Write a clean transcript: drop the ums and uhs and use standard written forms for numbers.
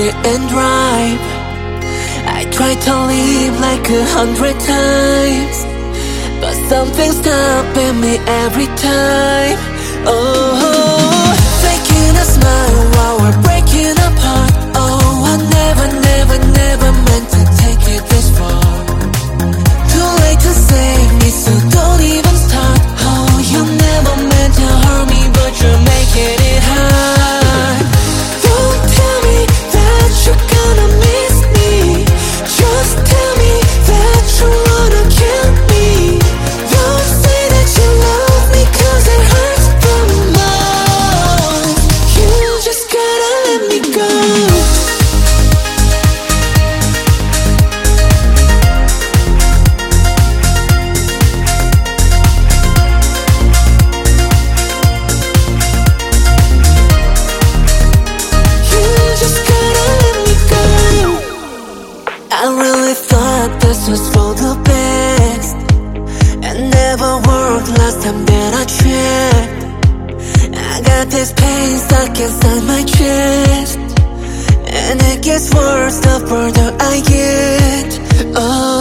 it and drive. I tried to leave like 100 times, but something's stopping me every time. Oh, faking a smile while we're breaking apart. Oh, I never, never, never meant to take it this far. Too late to save me, so don't even start. Oh, you never meant to hurt me, but you're making it hard. Don't tell me that you're gonna miss me. Just tell me that you wanna kill me. Don't say that you love me, 'cause it hurts the most. You just gotta let me go. I really thought this was for the best, and never worked last time that I checked. I got this pain stuck inside my chest, and it gets worse the further I get. Oh,